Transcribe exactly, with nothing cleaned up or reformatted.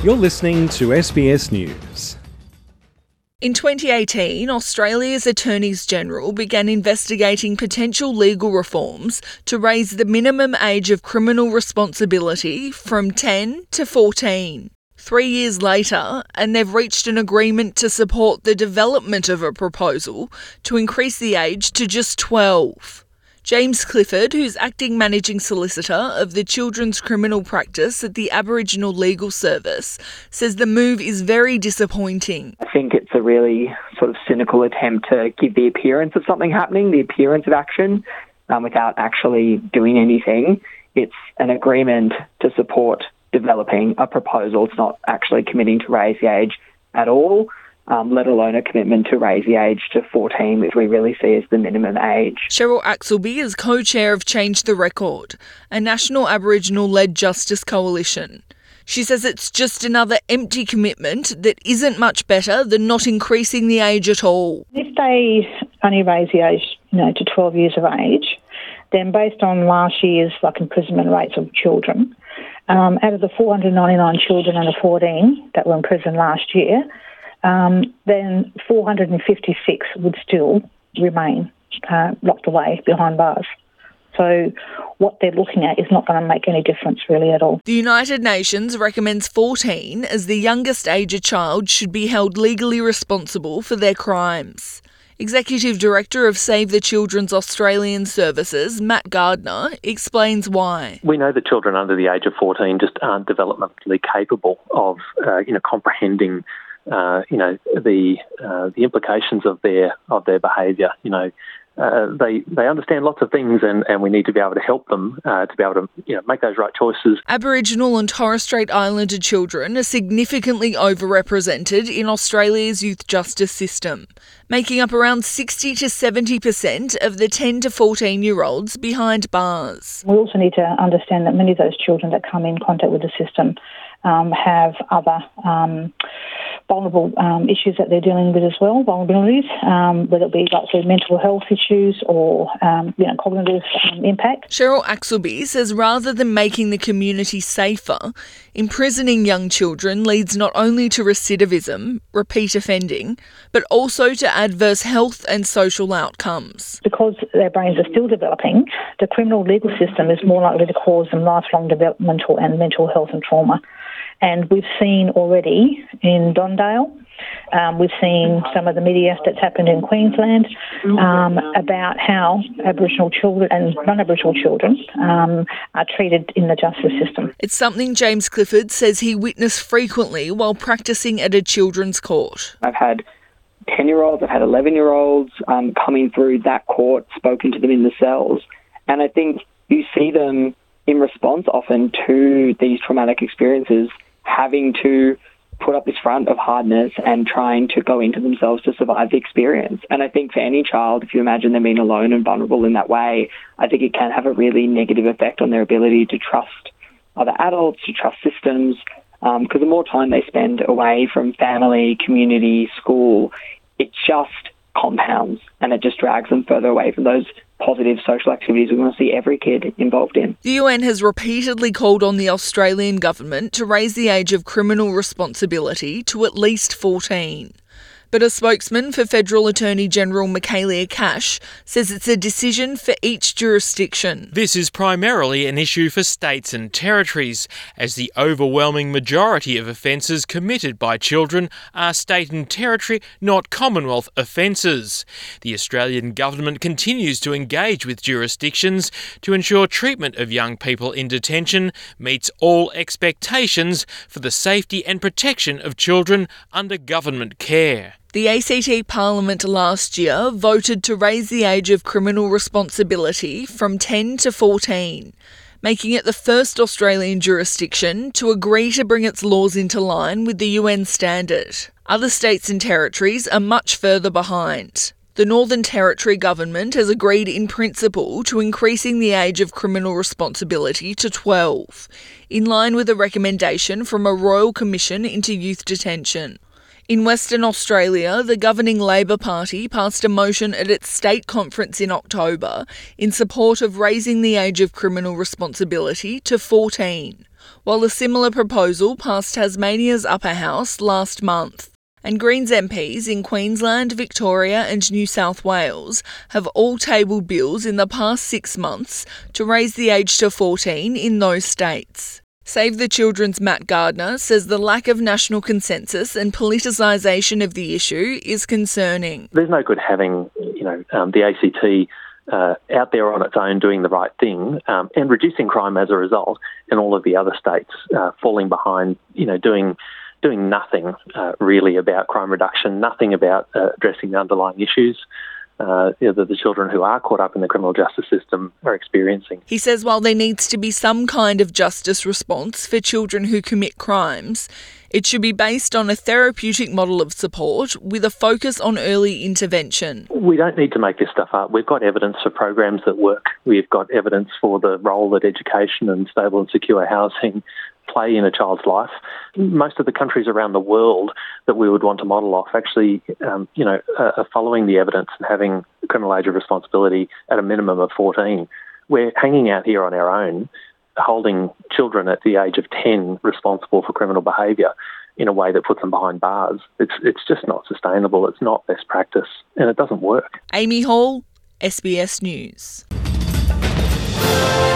You're listening to S B S News. In twenty eighteen, Australia's Attorneys General began investigating potential legal reforms to raise the minimum age of criminal responsibility from ten to fourteen. Three years later, and they've reached an agreement to support the development of a proposal to increase the age to just twelve. James Clifford, who's acting managing solicitor of the children's criminal practice at the Aboriginal Legal Service, says the move is very disappointing. I think it's a really sort of cynical attempt to give the appearance of something happening, the appearance of action, um, without actually doing anything. It's an agreement to support developing a proposal. It's not actually committing to raise the age at all. Um, let alone a commitment to raise the age to fourteen, which we really see as the minimum age. Cheryl Axelby is co-chair of Change the Record, a national Aboriginal-led justice coalition. She says it's just another empty commitment that isn't much better than not increasing the age at all. If they only raise the age, you know, to twelve years of age, then based on last year's like imprisonment rates of children, um, out of the four hundred ninety-nine children under fourteen that were in prison last year, Um, then four hundred fifty-six would still remain uh, locked away behind bars. So what they're looking at is not going to make any difference really at all. The United Nations recommends fourteen as the youngest age a child should be held legally responsible for their crimes. Executive Director of Save the Children's Australian Services, Matt Gardner, explains why. We know that children under the age of fourteen just aren't developmentally capable of, uh, you know, comprehending Uh, you know, the uh, the implications of their of their behaviour. You know, uh, they they understand lots of things, and, and we need to be able to help them uh, to be able to you know make those right choices. Aboriginal and Torres Strait Islander children are significantly overrepresented in Australia's youth justice system, making up around sixty to seventy percent of the ten to fourteen year olds behind bars. We also need to understand that many of those children that come in contact with the system um, have other um, vulnerable um, issues that they're dealing with as well, vulnerabilities, um, whether it be like through mental health issues or um, you know cognitive um, impact. Cheryl Axelby says rather than making the community safer, imprisoning young children leads not only to recidivism, repeat offending, but also to adverse health and social outcomes. Because their brains are still developing, the criminal legal system is more likely to cause them lifelong developmental and mental health and trauma. And we've seen already in Dondale, um, we've seen some of the media that's happened in Queensland um, about how Aboriginal children and non-Aboriginal children um, are treated in the justice system. It's something James Clifford says he witnessed frequently while practising at a children's court. I've had ten-year-olds, I've had eleven-year-olds um, coming through that court, spoken to them in the cells. And I think you see them in response often to these traumatic experiences having to put up this front of hardness and trying to go into themselves to survive the experience. And I think for any child, if you imagine them being alone and vulnerable in that way, I think it can have a really negative effect on their ability to trust other adults, to trust systems, because um, the more time they spend away from family, community, school, it just compounds and it just drags them further away from those positive social activities we want to see every kid involved in. The U N has repeatedly called on the Australian government to raise the age of criminal responsibility to at least fourteen. But a spokesman for Federal Attorney General Michaelia Cash says it's a decision for each jurisdiction. This is primarily an issue for states and territories, as the overwhelming majority of offences committed by children are state and territory, not Commonwealth offences. The Australian government continues to engage with jurisdictions to ensure treatment of young people in detention meets all expectations for the safety and protection of children under government care. The A C T Parliament last year voted to raise the age of criminal responsibility from ten to fourteen, making it the first Australian jurisdiction to agree to bring its laws into line with the U N standard. Other states and territories are much further behind. The Northern Territory government has agreed in principle to increasing the age of criminal responsibility to twelve, in line with a recommendation from a Royal Commission into Youth Detention. In Western Australia, the governing Labor Party passed a motion at its state conference in October in support of raising the age of criminal responsibility to fourteen. while a similar proposal passed Tasmania's upper house last month. And Greens M Ps in Queensland, Victoria and New South Wales have all tabled bills in the past six months to raise the age to fourteen in those states. Save the Children's Matt Gardner says the lack of national consensus and politicisation of the issue is concerning. There's no good having, you know, um, the A C T uh, out there on its own doing the right thing um, and reducing crime as a result, and all of the other states uh, falling behind, you know, doing doing nothing uh, really about crime reduction, nothing about uh, addressing the underlying issues uh, you know, that the children who are caught up in the criminal justice system are experiencing. He says while there needs to be some kind of justice response for children who commit crimes, it should be based on a therapeutic model of support with a focus on early intervention. We don't need to make this stuff up. We've got evidence for programs that work. We've got evidence for the role that education and stable and secure housing play in a child's life. Most of the countries around the world that we would want to model off actually, um, you know, are following the evidence and having the criminal age of responsibility at a minimum of fourteen. We're hanging out here on our own, holding children at the age of ten responsible for criminal behaviour in a way that puts them behind bars. It's it's just not sustainable. It's not best practice, and it doesn't work. Amy Hall, S B S News.